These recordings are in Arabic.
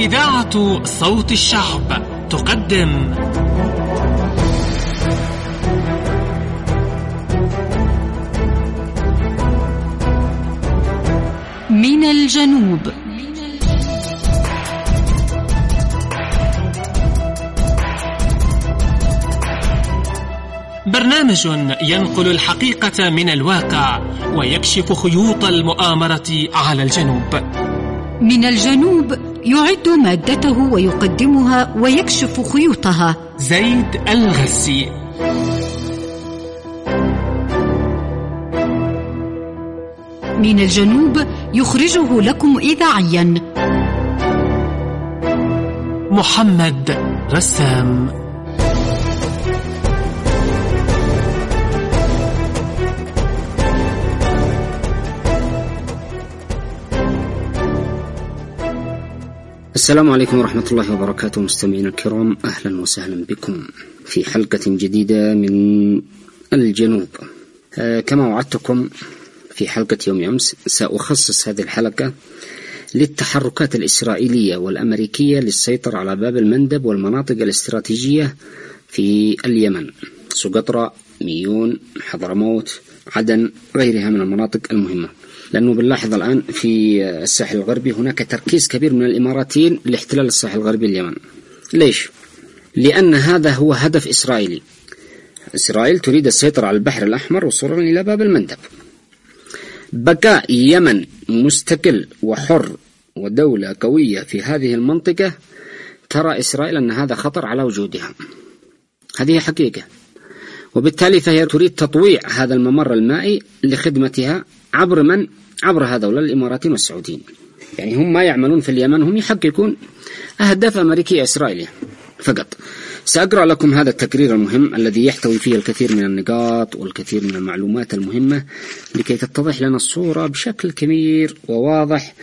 إذاعة صوت الشعب تقدم من الجنوب. برنامج ينقل الحقيقة من الواقع ويكشف خيوط المؤامرة على الجنوب. من الجنوب يعد مادته ويقدمها ويكشف خيوطها زيد الغسي. من الجنوب يخرجه لكم إذاعيا محمد رسام. السلام عليكم ورحمة الله وبركاته مستمعينا الكرام، أهلا وسهلا بكم في حلقة جديدة من الجنوب. كما وعدتكم في حلقة يوم أمس سأخصص هذه الحلقة للتحركات الإسرائيلية والأمريكية للسيطرة على باب المندب والمناطق الاستراتيجية في اليمن، سقطرى، ميون، حضرموت، عدن، غيرها من المناطق المهمة. لأنه بنلاحظ الآن في الساحل الغربي هناك تركيز كبير من الإماراتيين لاحتلال الساحل الغربي اليمن. ليش؟ لأن هذا هو هدف إسرائيلي. إسرائيل تريد السيطرة على البحر الأحمر وصولا إلى باب المندب. بقاء يمن مستقل وحر ودولة قوية في هذه المنطقة، ترى إسرائيل أن هذا خطر على وجودها، هذه حقيقة. وبالتالي فهي تريد تطويع هذا الممر المائي لخدمتها عبر من؟ عبر هذول الإماراتيين والسعوديين. يعني هم ما يعملون في اليمن، هم يحققون أهداف أمريكية إسرائيلية فقط. سأقرأ لكم هذا التقرير المهم الذي يحتوي فيه الكثير من النقاط والكثير من المعلومات المهمة لكي تتضح لنا الصورة بشكل كبير وواضح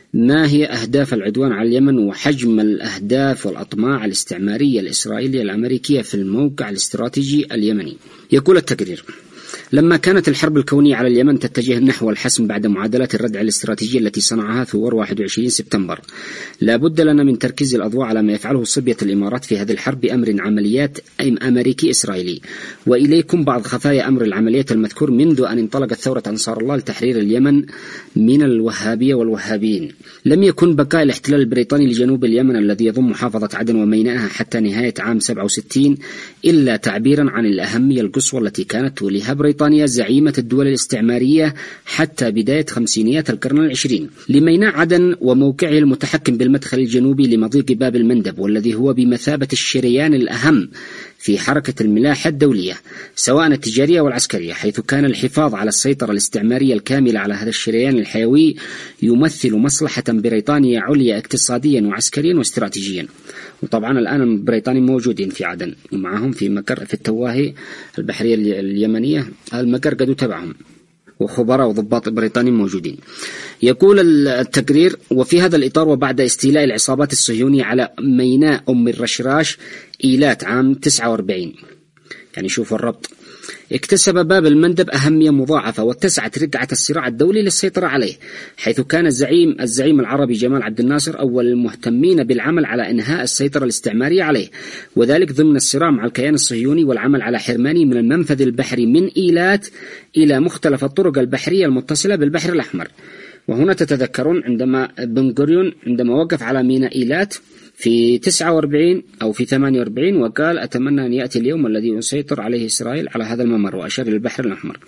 ما هي أهداف العدوان على اليمن وحجم الأهداف والأطماع الاستعمارية الإسرائيلية الأمريكية في الموقع الاستراتيجي اليمني. يقول التقرير: لما كانت الحرب الكونية على اليمن تتجه نحو الحسم بعد معادلات الردع الاستراتيجية التي صنعها ثوار 21 سبتمبر، لا بد لنا من تركيز الأضواء على ما يفعله صبية الإمارات في هذه الحرب بأمر عمليات أمريكي إسرائيلي. وإليكم بعض خفايا أمر العمليات المذكور منذ أن انطلقت ثورة أنصار الله لتحرير اليمن من الوهابية والوهابيين. لم يكن بقاء الاحتلال البريطاني لجنوب اليمن الذي يضم محافظة عدن ومينائها حتى نهاية عام 67 إلا تعبيرا عن الأهمية القصوى التي كانت توليها بريطانيا زعيمة الدول الاستعمارية حتى بداية خمسينيات القرن العشرين لميناء عدن وموقعه المتحكم بالمدخل الجنوبي لمضيق باب المندب، والذي هو بمثابة الشريان الأهم في حركة الملاحة الدولية سواء التجارية والعسكرية، حيث كان الحفاظ على السيطرة الاستعمارية الكاملة على هذا الشريان الحيوي يمثل مصلحة بريطانيا عليا اقتصاديا وعسكريا واستراتيجيا. وطبعا الآن البريطانيين موجودين في عدن ومعهم في مقر في التواهي البحرية اليمنية، المقر قد تبعهم وخبراء وضباط بريطانيين موجودين. يقول التقرير: وفي هذا الإطار وبعد استيلاء العصابات الصهيونية على ميناء أم الرشراش إيلات عام 49، يعني شوفوا الربط، اكتسب باب المندب أهمية مضاعفة واتسعت رقعة الصراع الدولي للسيطرة عليه، حيث كان الزعيم العربي جمال عبد الناصر أول المهتمين بالعمل على إنهاء السيطرة الاستعمارية عليه، وذلك ضمن الصراع مع الكيان الصهيوني والعمل على حرمانه من المنفذ البحري من إيلات إلى مختلف الطرق البحرية المتصلة بالبحر الأحمر. وهنا تتذكرون عندما بن غوريون عندما وقف على ميناء إيلات في 49 أو في 48 وقال: أتمنى أن يأتي اليوم الذي يسيطر عليه إسرائيل على هذا الممر، وأشار إلى البحر الأحمر.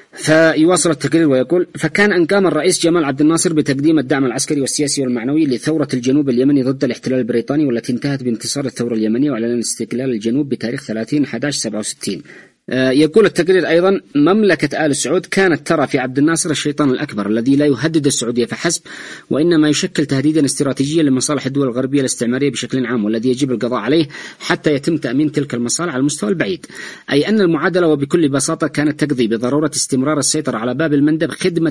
فيواصل التقرير ويقول: فكان أن قام الرئيس جمال عبد الناصر بتقديم الدعم العسكري والسياسي والمعنوي لثورة الجنوب اليمني ضد الاحتلال البريطاني، والتي انتهت بانتصار الثورة اليمنية وإعلان استقلال الجنوب بتاريخ 30/11/67. يقول التقرير أيضا: مملكة آل سعود كانت ترى في عبد الناصر الشيطان الأكبر الذي لا يهدد السعودية فحسب، وإنما يشكل تهديدا استراتيجيا لمصالح الدول الغربية الاستعمارية بشكل عام، والذي يجب القضاء عليه حتى يتم تأمين تلك المصالح على المستوى البعيد. أي أن المعادلة وبكل بساطة كانت تقضي بضرورة استمرار السيطرة على باب المندب خدمة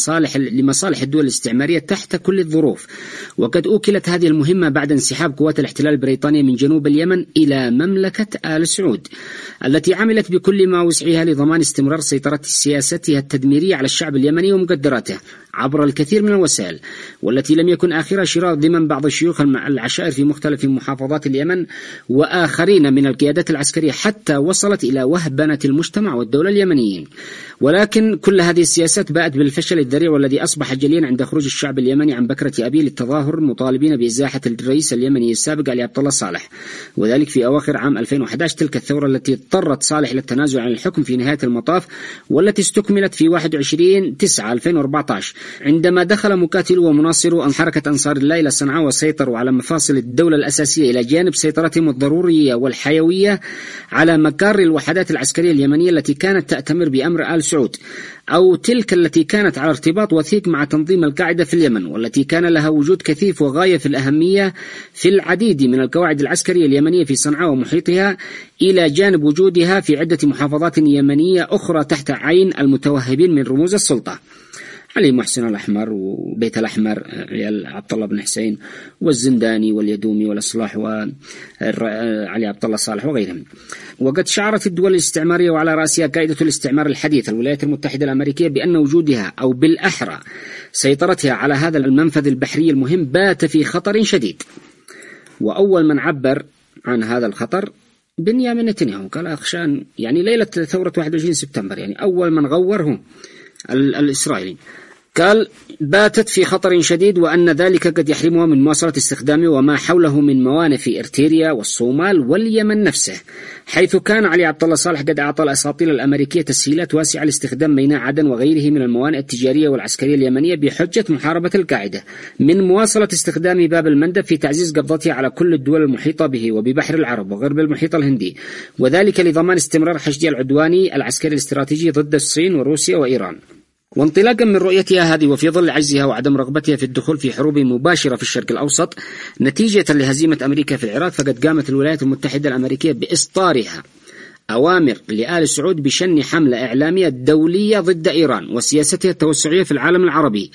لمصالح الدول الاستعمارية تحت كل الظروف. وقد أوكلت هذه المهمة بعد انسحاب قوات الاحتلال البريطانية من جنوب اليمن إلى مملكة آل سعود، التي عملت بكل ما وسعها لضمان استمرار سيطرة سياستها التدميرية على الشعب اليمني ومقدراته عبر الكثير من الوسائل، والتي لم يكن آخرها شراء ضمن بعض شيوخ العشائر في مختلف محافظات اليمن وآخرين من القيادات العسكرية، حتى وصلت إلى وهبنة المجتمع والدولة اليمنيين. ولكن كل هذه السياسات باءت بالفشل الذريع، والذي أصبح جليا عند خروج الشعب اليمني عن بكرة أبيه للتظاهر مطالبين بإزاحة الرئيس اليمني السابق علي عبد الله صالح، وذلك في أواخر عام 2011، تلك الثورة التي اضطرت صالح للتنازل عن الحكم في نهاية المطاف، والتي استكملت في 21/9/2014 عندما دخل مقاتلو ومناصرو حركة أنصار الله إلى صنعاء وسيطروا على مفاصل الدولة الأساسية إلى جانب سيطرتهم الضرورية والحيوية على مقر الوحدات العسكرية اليمنية التي كانت تأتمر بأمر آل سعود، أو تلك التي كانت على ارتباط وثيق مع تنظيم القاعدة في اليمن، والتي كان لها وجود كثيف وغاية في الأهمية في العديد من القواعد العسكرية اليمنية في صنعاء ومحيطها، إلى جانب وجودها في عدة محافظات يمنية أخرى تحت عين المتوهبين من رموز السلطة، علي محسن الأحمر وبيت الأحمر عيال عبد الله بن حسين والزنداني واليدومي والإصلاح وعلي عبد الله صالح وغيرهم. وقد شعرت الدول الاستعمارية وعلى رأسها قائدة الاستعمار الحديث الولايات المتحدة الأمريكية بأن وجودها أو بالأحرى سيطرتها على هذا المنفذ البحري المهم بات في خطر شديد. وأول من عبر عن هذا الخطر بنيامين نتنياهو، قال أخشان يعني ليلة ثورة 21 سبتمبر، يعني أول من غوره الإسرائيلي، قال باتت في خطر شديد، وأن ذلك قد يحرمها من مواصلة استخدامه وما حوله من موانئ في إرتريا والصومال واليمن نفسه، حيث كان علي عبد الله صالح قد أعطى الأساطيل الأمريكية تسهيلات واسعة لاستخدام ميناء عدن وغيره من الموانئ التجارية والعسكرية اليمنية بحجة محاربة القاعدة، من مواصلة استخدام باب المندب في تعزيز قبضته على كل الدول المحيطة به وببحر العرب وغرب المحيط الهندي، وذلك لضمان استمرار حشده العدواني العسكري الاستراتيجي ضد الصين وروسيا وإيران. وانطلاقا من رؤيتها هذه وفي ظل عجزها وعدم رغبتها في الدخول في حروب مباشرة في الشرق الأوسط نتيجة لهزيمة أمريكا في العراق، فقد قامت الولايات المتحدة الأمريكية بإصدارها أوامر لآل سعود بشن حملة إعلامية دولية ضد إيران وسياستها التوسعية في العالم العربي،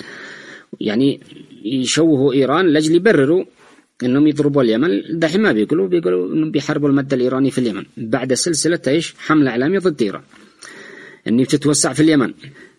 يعني يشوهوا إيران لأجل يبرروا إنهم يضربوا اليمن. دحين ما بيقولوا إنهم بيحاربوا المادة الإيراني في اليمن بعد سلسلة حملة إعلامية ضد إيران إنها تتوسع في اليمن.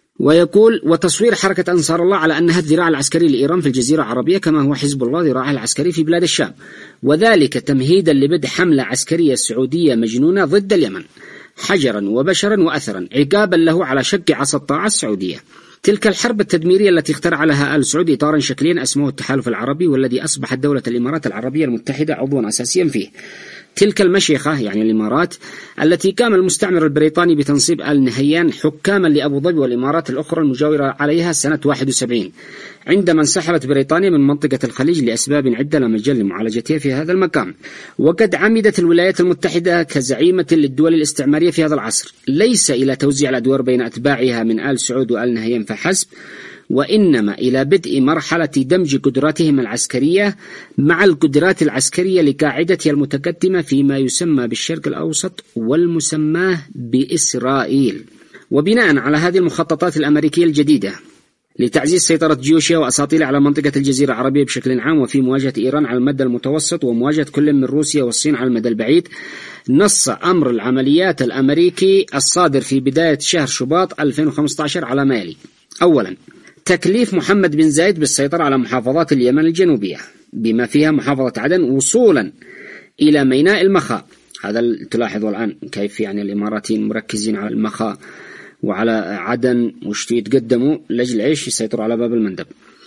ويقول وتصوير حركة أنصار الله على أنها الذراع العسكري لإيران في الجزيرة العربية، كما هو حزب الله ذراعها العسكري في بلاد الشام، وذلك تمهيدا لبدء حملة عسكرية سعودية مجنونة ضد اليمن حجرا وبشرا وأثرا، عقابا له على شق عصا الطاعة السعودية. تلك الحرب التدميرية التي اخترع لها آل سعود إطارا شكليا اسمه التحالف العربي، والذي أصبحت دولة الإمارات العربية المتحدة عضوا أساسيا فيه. تلك المشيخة يعني الإمارات التي قام المستعمر البريطاني بتنصيب آل نهيان حكاما لأبو ظبي والإمارات الأخرى المجاورة عليها سنة 71، عندما انسحبت بريطانيا من منطقة الخليج لأسباب عدة لا مجال لمعالجتها في هذا المقام. وقد عمدت الولايات المتحدة كزعيمة للدول الاستعمارية في هذا العصر ليس إلى توزيع الأدوار بين أتباعها من آل سعود وآل نهيان فحسب، وإنما إلى بدء مرحلة دمج قدراتهم العسكرية مع القدرات العسكرية لقاعدتها المتقدمة فيما يسمى بالشرق الأوسط والمسماه بإسرائيل. وبناء على هذه المخططات الأمريكية الجديدة لتعزيز سيطرة جيوشها وأساطيلها على منطقة الجزيرة العربية بشكل عام، وفي مواجهة إيران على المدى المتوسط ومواجهة كل من روسيا والصين على المدى البعيد، نص أمر العمليات الأمريكي الصادر في بداية شهر شباط 2015 على ما يلي: أولا، تكليف محمد بن زايد بالسيطرة على محافظات اليمن الجنوبية بما فيها محافظة عدن وصولا إلى ميناء المخا. هذا تلاحظوا الآن كيف يعني الإماراتيين مركزين على المخا وعلى عدن وش يتقدموا لأجل عيش يسيطروا على باب المندب.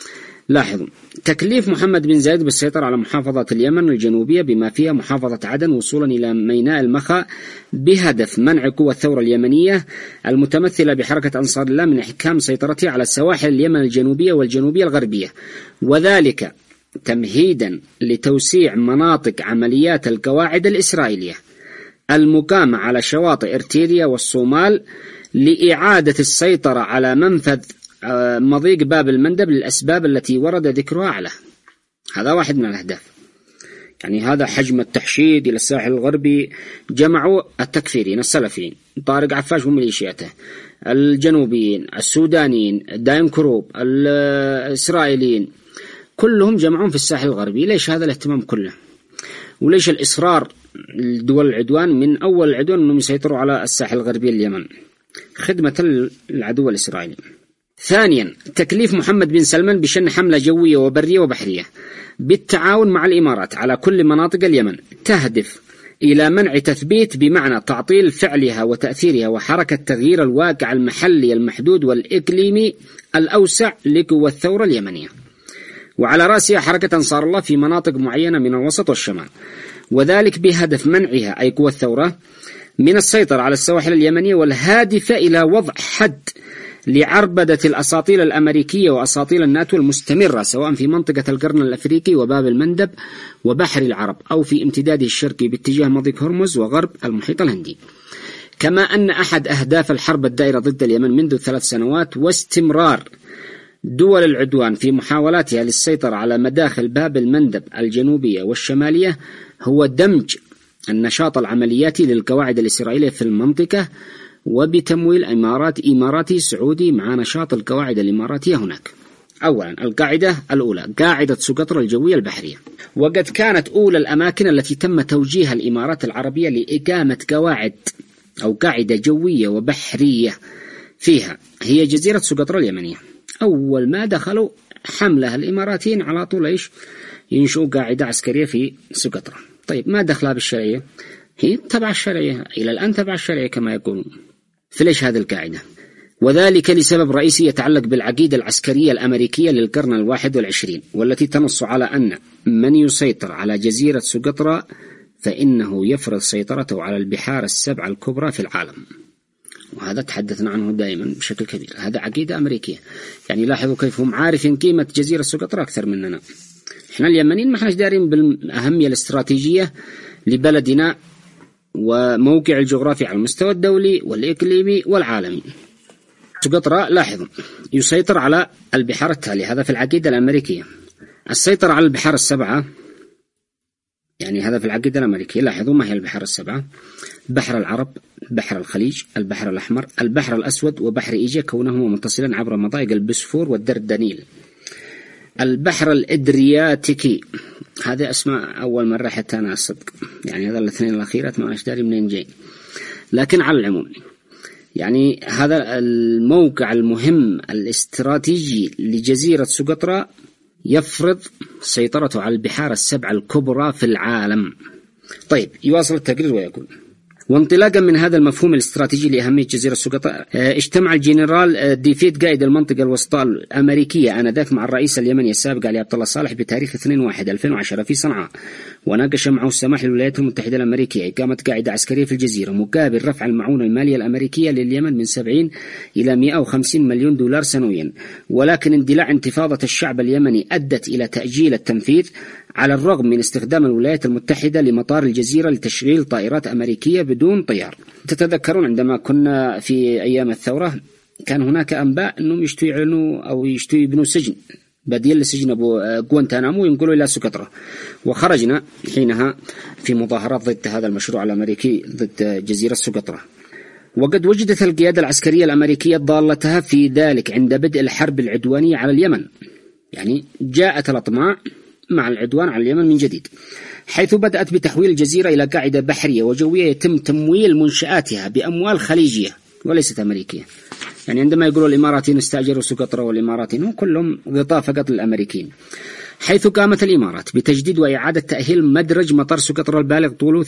لاحظوا تكليف محمد بن زايد بالسيطرة على محافظة اليمن الجنوبية بما فيها محافظة عدن وصولا إلى ميناء المخا بهدف منع قوى الثورة اليمنية المتمثلة بحركة أنصار الله من إحكام سيطرتها على سواحل اليمن الجنوبية والجنوبية الغربية، وذلك تمهيدا لتوسيع مناطق عمليات القواعد الإسرائيلية المقامة على شواطئ إرتريا والصومال لإعادة السيطرة على منفذ مضيق باب المندب للأسباب التي ورد ذكرها أعلى. هذا واحد من الأهداف. يعني هذا حجم التحشيد إلى الساحل الغربي. جمعوا التكفيرين السلفيين طارق عفاش وميليشياته، الجنوبيين، السودانيين، دايم كروب، الإسرائيليين، كلهم جمعون في الساحل الغربي. ليش هذا الاهتمام كله؟ وليش الإصرار دول العدوان من أول العدوان أنهم يسيطروا على الساحل الغربي لليمن خدمة العدو الإسرائيلي. ثانيا تكليف محمد بن سلمان بشن حملة جوية وبرية وبحرية بالتعاون مع الإمارات على كل مناطق اليمن تهدف إلى منع تثبيت بمعنى تعطيل فعلها وتأثيرها وحركة تغيير الواقع المحلي المحدود والإقليمي الأوسع لقوى الثورة اليمنية، وعلى رأسها حركة أنصار الله في مناطق معينة من الوسط والشمال، وذلك بهدف منعها أي قوى الثورة من السيطرة على السواحل اليمنية، والهادفة إلى وضع حد لعربدة الأساطيل الأمريكية وأساطيل الناتو المستمرة سواء في منطقة القرن الأفريقي وباب المندب وبحر العرب أو في امتداده الشرقي باتجاه مضيق هرمز وغرب المحيط الهندي. كما أن أحد أهداف الحرب الدائرة ضد اليمن منذ 3 سنوات واستمرار دول العدوان في محاولاتها للسيطرة على مداخل باب المندب الجنوبية والشمالية هو دمج النشاط العملياتي للقواعد الإسرائيلية في المنطقة وبتمويل إماراتي سعودي مع نشاط القواعد الإماراتية هناك. أولا القاعدة الأولى قاعدة سقطرى الجوية البحرية، وقد كانت أولى الأماكن التي تم توجيه الإمارات العربية لإقامة قواعد أو قاعدة جوية وبحرية فيها هي جزيرة سقطرى اليمنية. أول ما دخلوا حملها الإماراتيين على طول ينشؤوا قاعدة عسكرية في سقطرى. طيب ما دخلها بالشرعية؟ هي تبع الشرعية إلى الآن تبع الشرعية كما يقولون. فليش هذه القاعدة؟ وذلك لسبب رئيسي يتعلق بالعقيدة العسكرية الأمريكية للقرن 21 والتي تنص على أن من يسيطر على جزيرة سقطرى فإنه يفرض سيطرته على البحار 7 الكبرى في العالم، وهذا تحدثنا عنه دائما بشكل كبير. هذا عقيدة أمريكية. يعني لاحظوا كيف هم عارفين قيمة جزيرة سقطرى أكثر مننا. إحنا اليمنيين ما إحناش دارين بالأهمية الاستراتيجية لبلدنا وموقع الجغرافي على المستوى الدولي والإقليمي والعالمي. سقطرى لاحظوا يسيطر على البحار التالية، هذا في العقيدة الأمريكية. السيطرة على البحار 7 يعني هذا في العقيدة الأمريكية. لاحظوا ما هي البحار 7: بحر العرب، بحر الخليج، البحر الأحمر، البحر الأسود، وبحر إيجا كونهما متصلين عبر مضايق البسفور والدردنيل. البحر الإدرياتيكي، هذه أسماء أول مرة حتى أنا أصدق، يعني هذا الاثنين الأخيرات ما أشتري منين جاي، لكن على العموم يعني هذا الموقع المهم الاستراتيجي لجزيرة سقطرى يفرض سيطرته على البحار 7 الكبرى في العالم. طيب يواصل التقرير ويقول: وانطلاقا من هذا المفهوم الاستراتيجي لأهمية جزيرة سقطرى اجتمع الجنرال ديفيد قائد المنطقة الوسطى الأمريكية آنذاك مع الرئيس اليمني السابق علي عبد الله صالح بتاريخ 2/1/2010 في صنعاء، وناقش معه السماح للولايات المتحدة الأمريكية إقامة قاعدة عسكرية في الجزيرة مقابل رفع المعونة المالية الأمريكية لليمن من 70 إلى 150 مليون دولار سنويا. ولكن اندلاع انتفاضة الشعب اليمني أدت إلى تأجيل التنفيذ على الرغم من استخدام الولايات المتحدة لمطار الجزيرة لتشغيل طائرات أمريكية بدون طيار. تتذكرون عندما كنا في أيام الثورة كان هناك أنباء أنهم يشتوا يعلنوا أو يشتوا يبنوا سجن بديل لسجن أبو غوانتانامو ينقلوا إلى سقطرى، وخرجنا حينها في مظاهرات ضد هذا المشروع الأمريكي ضد جزيرة سقطرى. وقد وجدت القيادة العسكرية الأمريكية ضالتها في ذلك عند بدء الحرب العدوانية على اليمن، يعني جاءت الأطماع مع العدوان على اليمن من جديد، حيث بدأت بتحويل الجزيرة إلى قاعدة بحرية وجوية يتم تمويل منشآتها بأموال خليجية وليست أمريكية. يعني عندما يقولوا الإماراتيين استأجروا سقطرى والإماراتيين هم كلهم غطاء فقط للأمريكيين، حيث قامت الإمارات بتجديد وإعادة تأهيل مدرج مطار سقطرى البالغ طوله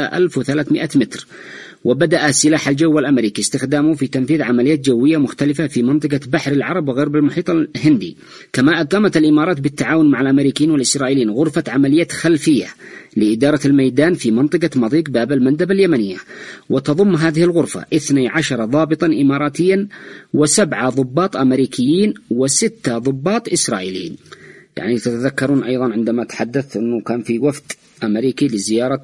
3300 متر، وبدأ سلاح الجو الأمريكي استخدامه في تنفيذ عمليات جوية مختلفة في منطقة بحر العرب وغرب المحيط الهندي. كما أقامت الإمارات بالتعاون مع الأمريكيين والإسرائيليين غرفة عمليات خلفية لإدارة الميدان في منطقة مضيق باب المندب اليمنية، وتضم هذه الغرفة 12 ضابطا إماراتيا و7 ضباط أمريكيين و6 ضباط إسرائيليين. يعني تتذكرون أيضا عندما تحدثت أنه كان في وفد أمريكي لزيارة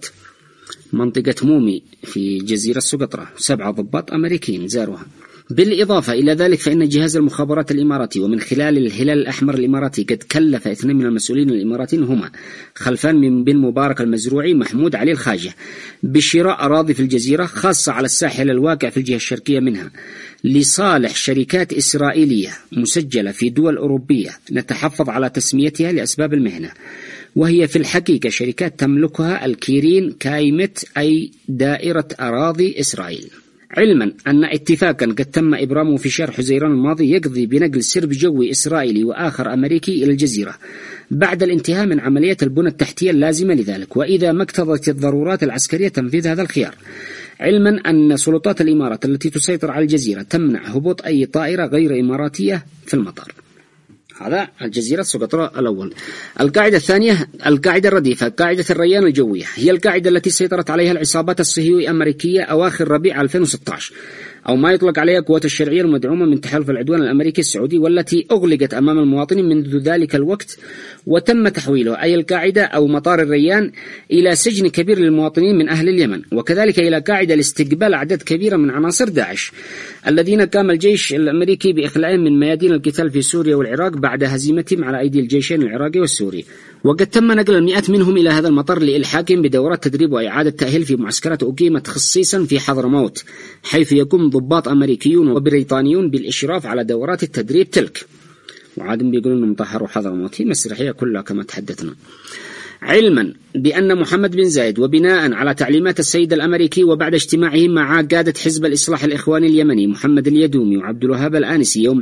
منطقة مومي في جزيرة سقطرى، 7 ضباط أمريكيين زاروها. بالإضافة إلى ذلك فإن جهاز المخابرات الإماراتي ومن خلال الهلال الأحمر الإماراتي قد كلف 2 من المسؤولين الإماراتيين هما خلفان من بن مبارك المزروعي محمود علي الخاجة بشراء أراضي في الجزيرة خاصة على الساحل الواقع في الجهة الشرقية منها لصالح شركات إسرائيلية مسجلة في دول أوروبية نتحفظ على تسميتها لأسباب المهنة. وهي في الحقيقة شركات تملكها الكيرين كايمت، أي دائرة أراضي إسرائيل. علما أن اتفاقا قد تم إبرامه في شهر حزيران الماضي يقضي بنقل سرب جوي إسرائيلي وآخر أمريكي إلى الجزيرة بعد الانتهاء من عملية البنى التحتية اللازمة لذلك، وإذا ما اقتضت الضرورات العسكرية تنفيذ هذا الخيار. علما أن سلطات الإمارات التي تسيطر على الجزيرة تمنع هبوط أي طائرة غير إماراتية في المطار. هذا الجزيرة سقطرى الأول. القاعدة الثانية القاعدة الرديفة، قاعدة الريان الجوية، هي القاعدة التي سيطرت عليها العصابات الصهيونية الأمريكية أواخر ربيع 2016، أو ما يطلق عليها قوات الشرعية المدعومة من تحالف العدوان الأمريكي السعودي، والتي أغلقت أمام المواطنين منذ ذلك الوقت، وتم تحويله أي القاعدة أو مطار الريان إلى سجن كبير للمواطنين من أهل اليمن، وكذلك إلى قاعدة لاستقبال أعداد كبيرة من عناصر داعش الذين قام الجيش الأمريكي بإخلاءهم من ميادين القتال في سوريا والعراق بعد هزيمتهم على أيدي الجيشين العراقي والسوري. وقد تم نقل المئات منهم إلى هذا المطار لإلحاقهم بدورات تدريب وإعادة تأهيل في معسكرات أقيمت خصيصا في حضرموت، حيث يقوم ضباط أمريكيون وبريطانيون بالإشراف على دورات التدريب تلك. وعاد بيقولون أنهم طهروا حضرموت، هي مسرحية كلها كما تحدثنا. علما بأن محمد بن زايد وبناء على تعليمات السيد الأمريكي وبعد اجتماعه مع قادة حزب الإصلاح الإخواني اليمني محمد اليدومي وعبد الوهاب الآنسي يوم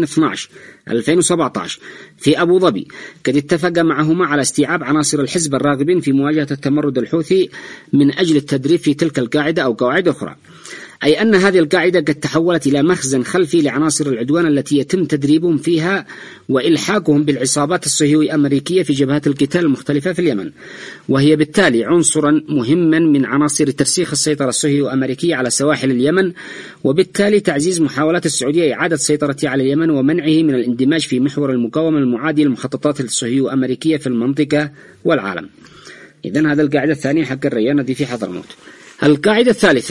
20/12/2017 في أبو ظبي، قد اتفق معهما على استيعاب عناصر الحزب الراغبين في مواجهة التمرد الحوثي من أجل التدريب في تلك القاعدة أو قواعد أخرى، أي أن هذه القاعدة قد تحولت إلى مخزن خلفي لعناصر العدوان التي يتم تدريبهم فيها وإلحاقهم بالعصابات الصهيونية الأمريكية في جبهات القتال المختلفة في اليمن، وهي بالتالي عنصرا مهما من عناصر ترسيخ السيطرة الصهيونية الأمريكية على سواحل اليمن، وبالتالي تعزيز محاولات السعودية إعادة سيطرتها على اليمن ومنعه من الاندماج في محور المقاومة المعادي للمخططات الصهيونية الأمريكية في المنطقة والعالم. إذن هذا القاعدة الثانية حق الريان دي في حضرموت. القاعدة الثالثة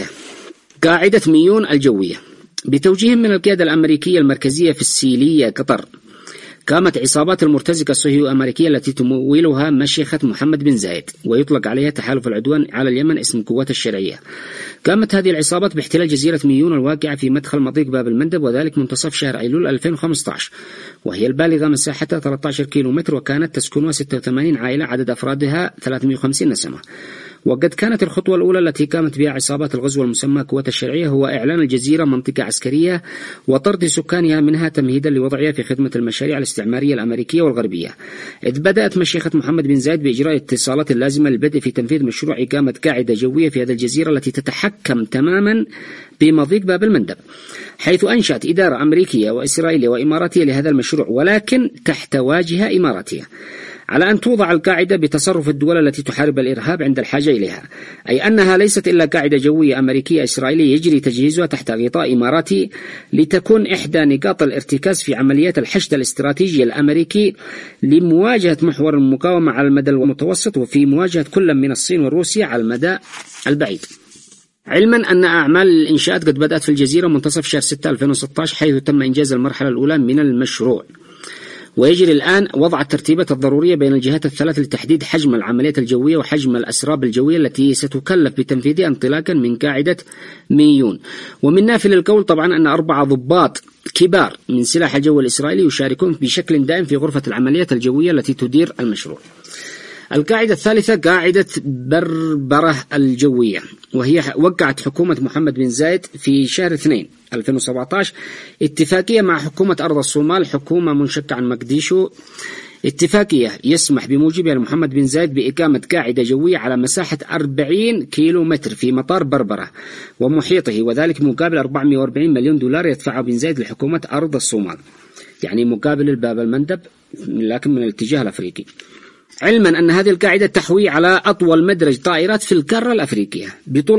قاعدة ميون الجوية، بتوجيه من القيادة الأمريكية المركزية في السيلية قطر، قامت عصابات المرتزقة الصهيونية الأمريكية التي تمولها مشيخة محمد بن زايد ويطلق عليها تحالف العدوان على اليمن اسم قوات الشرعية، قامت هذه العصابات باحتلال جزيرة ميون الواقعة في مدخل مضيق باب المندب، وذلك منتصف شهر أيلول 2015، وهي البالغة مساحتها 13 كيلومتر، وكانت تسكنها 86 عائلة عدد أفرادها 350 نسمة. وقد كانت الخطوة الأولى التي قامت بها عصابات الغزو المسمى قوات الشرعية هو إعلان الجزيرة منطقة عسكرية وطرد سكانها منها تمهيدا لوضعها في خدمة المشاريع الاستعمارية الأمريكية والغربية، إذ بدأت مشيخة محمد بن زايد بإجراء الاتصالات اللازمة للبدء في تنفيذ مشروع إقامة قاعدة جوية في هذه الجزيرة التي تتحكم تماما بمضيق باب المندب، حيث أنشأت إدارة أمريكية وإسرائيلية وإماراتية لهذا المشروع، ولكن تحت واجهة إماراتية، على أن توضع القاعدة بتصرف الدول التي تحارب الإرهاب عند الحاجة إليها، أي أنها ليست إلا قاعدة جوية أمريكية إسرائيلية يجري تجهيزها تحت غطاء إماراتي لتكون إحدى نقاط الارتكاز في عمليات الحشد الاستراتيجي الأمريكي لمواجهة محور المقاومة على المدى المتوسط، وفي مواجهة كل من الصين وروسيا على المدى البعيد. علما أن أعمال الإنشاءات قد بدأت في الجزيرة منتصف شهر 6 2016، حيث تم إنجاز المرحلة الأولى من المشروع، ويجري الآن وضع الترتيبات الضرورية بين الجهات الثلاث لتحديد حجم العمليات الجوية وحجم الأسراب الجوية التي ستكلف بتنفيذها انطلاقا من قاعدة ميون. ومن نافل القول طبعا أن 4 ضباط كبار من سلاح الجو الإسرائيلي يشاركون بشكل دائم في غرفة العمليات الجوية التي تدير المشروع. القاعدة الثالثة قاعدة بربرة الجوية، وهي وقعت حكومة محمد بن زايد في شهر 2 2017 اتفاقية مع حكومة أرض الصومال، حكومة منشقة عن مقديشو، اتفاقية يسمح بموجبها لمحمد بن زايد بإقامة قاعدة جوية على مساحة 40 كيلومتر في مطار بربرة ومحيطه، وذلك مقابل 440 مليون دولار يدفعه بن زايد لحكومة أرض الصومال، يعني مقابل الباب المندب لكن من الاتجاه الأفريقي. علما أن هذه القاعدة تحوي على أطول مدرج طائرات في القارة الأفريقية بطول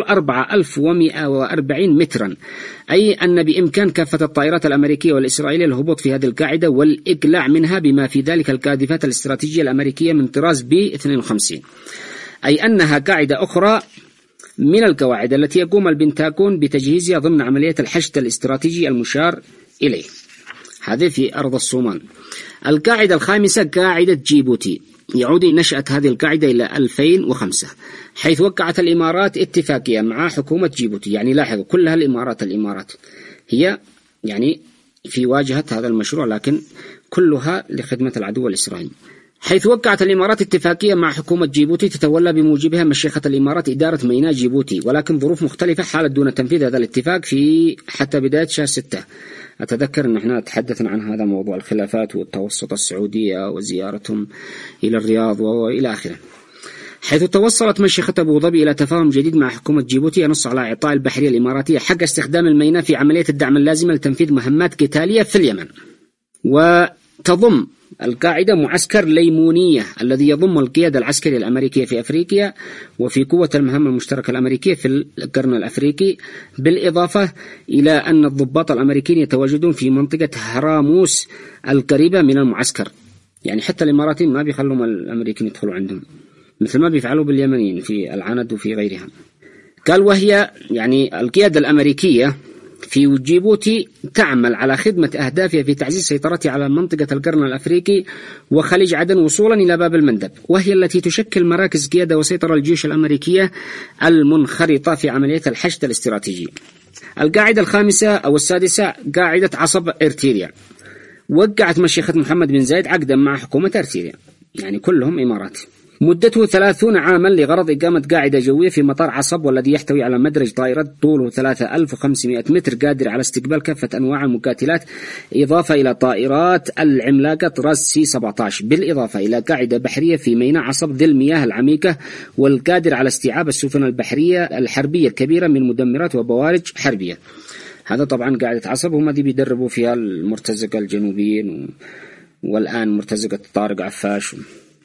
4140 مترا، أي أن بإمكان كافة الطائرات الأمريكية والإسرائيلية الهبوط في هذه القاعدة والإقلاع منها، بما في ذلك القاذفات الاستراتيجية الأمريكية من طراز B-52، أي أنها قاعدة أخرى من القواعد التي يقوم البنتاغون بتجهيزها ضمن عملية الحشد الاستراتيجي المشار إليه. هذه في أرض الصومال. القاعدة الخامسة قاعدة جيبوتي، يعود نشأة هذه القاعدة إلى 2005، حيث وقعت الإمارات اتفاقية مع حكومة جيبوتي، يعني لاحظوا كلها الإمارات هي يعني في واجهة هذا المشروع، لكن كلها لخدمة العدو الإسرائيلي. حيث وقعت الإمارات اتفاقية مع حكومة جيبوتي تتولى بموجبها مشيخة الإمارات إدارة ميناء جيبوتي، ولكن ظروف مختلفة حالت دون تنفيذ هذا الاتفاق في حتى بداية شهر 6. أتذكر أن احنا تحدثنا عن هذا موضوع الخلافات والتوسط السعودية وزيارتهم إلى الرياض وإلى آخره. حيث توصلت مشيخة أبو ظبي إلى تفاهم جديد مع حكومة جيبوتي ينص على إعطاء البحرية الإماراتية حق استخدام الميناء في عملية الدعم اللازمة لتنفيذ مهمات قتالية في اليمن. وتضم القاعدة معسكر ليمونية الذي يضم القيادة العسكرية الأمريكية في أفريقيا وفي قوة المهمة المشتركة الأمريكية في القرن الأفريقي، بالإضافة إلى أن الضباط الأمريكيين يتواجدون في منطقة هراموس القريبة من المعسكر. يعني حتى الإماراتيين ما بيخلوا الأمريكيين يدخلوا عندهم، مثل ما بيفعلوا باليمنيين في العند وفي غيرها. قال وهي يعني القيادة الأمريكية في جيبوتي تعمل على خدمة أهدافها في تعزيز سيطرتها على منطقة القرن الأفريقي وخليج عدن وصولا إلى باب المندب، وهي التي تشكل مراكز قيادة وسيطرة الجيوش الأمريكية المنخرطة في عمليات الحشد الاستراتيجي. القاعدة الخامسة أو السادسة قاعدة عصب إرتريا. وقعت مشيخة محمد بن زايد عقدا مع حكومة إرتريا، يعني كلهم إماراتي، مدته 30 عاما لغرض إقامة قاعدة جوية في مطار عصب، والذي يحتوي على مدرج طائرات طوله 3500 متر قادر على استقبال كافة أنواع المقاتلات، إضافة إلى طائرات العملاقة طراز C-17، بالإضافة إلى قاعدة بحرية في ميناء عصب ذي المياه العميقة والقادر على استيعاب السفن البحرية الحربية الكبيرة من مدمرات وبوارج حربية. هذا طبعا قاعدة عصب هم دي بيدربوا فيها المرتزقة الجنوبيين والآن مرتزقة طارق عفاش،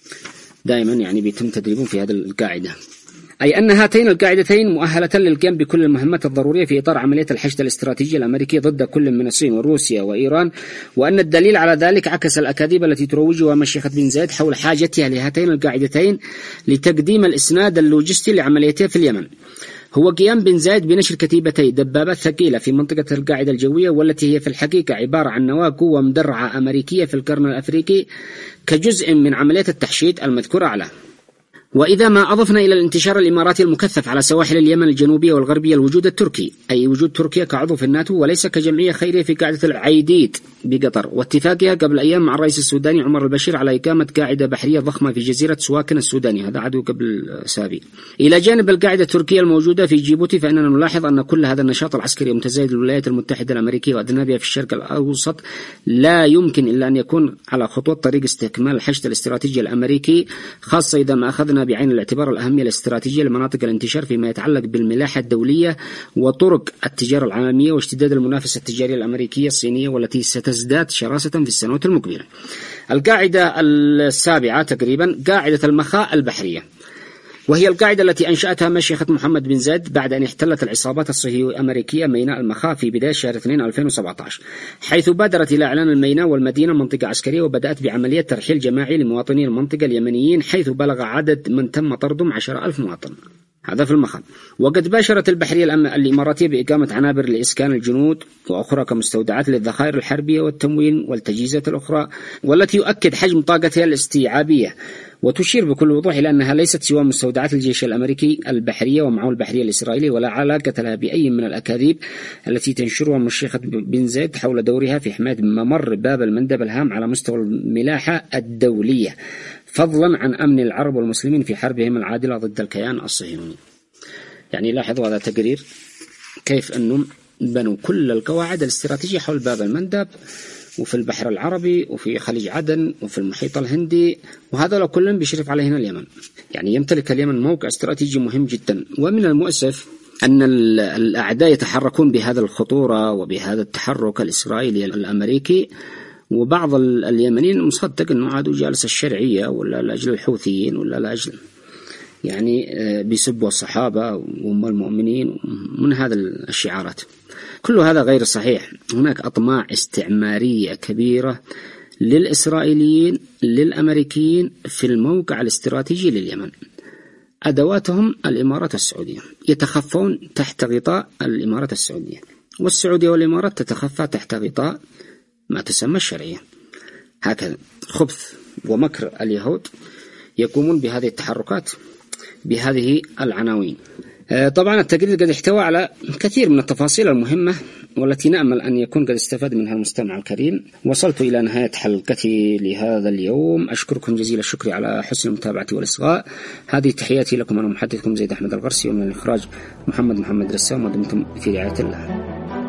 دائما يعني بيتم تدريبهم في هذه القاعدة. أي أن هاتين القاعدتين مؤهلة للقيام بكل المهمات الضرورية في إطار عملية الحشد الاستراتيجي الأمريكي ضد كل من الصين وروسيا وإيران. وأن الدليل على ذلك عكس الأكاذيب التي تروجها مشيخة بن زايد حول حاجتها لهاتين القاعدتين لتقديم الإسناد اللوجستي لعمليتها في اليمن. هو قيام بن زايد بنشر كتيبتي دبابات ثقيلة في منطقة القاعدة الجوية، والتي هي في الحقيقة عبارة عن نواة قوة مدرعة أمريكية في القرن الأفريقي كجزء من عملية التحشيد المذكورة أعلى. وإذا ما أضفنا إلى الانتشار الإماراتي المكثف على سواحل اليمن الجنوبية والغربية الوجود التركي، أي وجود تركيا كعضو في الناتو وليس كجمعية خيرية في قاعدة العيديد بقطر، واتفاقها قبل أيام مع الرئيس السوداني عمر البشير على إقامة قاعدة بحرية ضخمة في جزيرة سواكن السوداني، هذا عدو قبل سابي. إلى جانب القاعدة التركية الموجودة في جيبوتي، فإننا نلاحظ أن كل هذا النشاط العسكري المتزايد للولايات المتحدة الأمريكية وأذنابها في الشرق الأوسط لا يمكن إلا أن يكون على خطوات طريق استكمال الحشد الاستراتيجي الأمريكي، خاصة إذا ما أخذنا بعين الاعتبار الأهمية الاستراتيجية لمناطق الانتشار فيما يتعلق بالملاحة الدولية وطرق التجارة العالمية واشتداد المنافسة التجارية الأمريكية الصينية والتي ستزداد شراسة في السنوات المقبلة. القاعدة السابعة تقريبا قاعدة المخاء البحرية، وهي القاعدة التي أنشأتها مشيخة محمد بن زايد بعد أن احتلت العصابات الصهيونية الأمريكية ميناء المخاء في بداية شهر 2 2017، حيث بادرت إلى إعلان الميناء والمدينة منطقة عسكرية، وبدأت بعملية ترحيل جماعي لمواطني المنطقة اليمنيين، حيث بلغ عدد من تم طردهم 10,000 مواطن. هذا في المخاء. وقد باشرت البحرية الإماراتية بإقامة عنابر لإسكان الجنود وأخرى كمستودعات للذخائر الحربية والتموين والتجهيزات الأخرى، والتي يؤكد حجم طاقتها الاستيعابية، وتشير بكل وضوح إلى أنها ليست سوى مستودعات الجيش الأمريكي البحرية ومعه البحرية الإسرائيلي، ولا علاقة لها بأي من الأكاذيب التي تنشرها مشيخة بن زايد حول دورها في حماية ممر باب المندب الهام على مستوى الملاحة الدولية، فضلا عن أمن العرب والمسلمين في حربهم العادلة ضد الكيان الصهيوني. يعني لاحظوا هذا تقرير كيف أنهم بنوا كل القواعد الاستراتيجية حول باب المندب وفي البحر العربي وفي خليج عدن وفي المحيط الهندي، وهذا لو كلهم بيشرف علينا اليمن. يعني يمتلك اليمن موقع استراتيجي مهم جدا. ومن المؤسف أن الأعداء يتحركون بهذا الخطورة وبهذا التحرك الإسرائيلي الأمريكي، وبعض اليمنيين مصدق أنه عادوا جالس الشرعية ولا لأجل الحوثيين ولا لأجل يعني بيسبوا الصحابة وهم المؤمنين من هذا الشعارات. كل هذا غير صحيح. هناك أطماع استعمارية كبيرة للإسرائيليين للأمريكيين في الموقع الاستراتيجي لليمن. أدواتهم الإمارات السعودية، يتخفون تحت غطاء الإمارات السعودية، والسعودية والإمارات تتخفى تحت غطاء ما تسمى الشرعية. هكذا خبث ومكر اليهود يقومون بهذه التحركات بهذه العناوين. طبعا التقرير قد احتوى على كثير من التفاصيل المهمة والتي نأمل أن يكون قد استفاد منها المستمع الكريم. وصلت إلى نهاية حلقتي لهذا اليوم، أشكركم جزيل الشكر على حسن المتابعة والإصغاء. هذه تحياتي لكم، أنا محدثكم زيد أحمد الغرسي، ومن الإخراج محمد رسام، ودمتم في رعاية الله.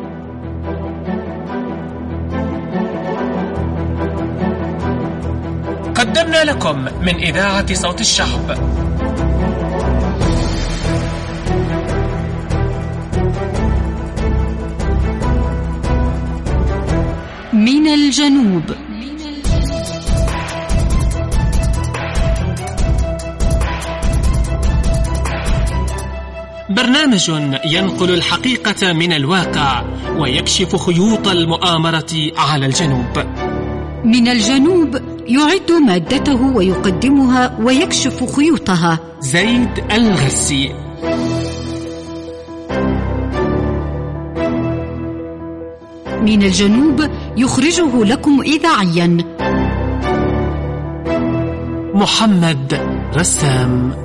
قدمنا لكم من إذاعة صوت الشعب من الجنوب. برنامج ينقل الحقيقة من الواقع ويكشف خيوط المؤامرة على الجنوب. من الجنوب يعد مادته ويقدمها ويكشف خيوطها زيد الغرسي. من الجنوب يخرجه لكم إذاعيا محمد رسام.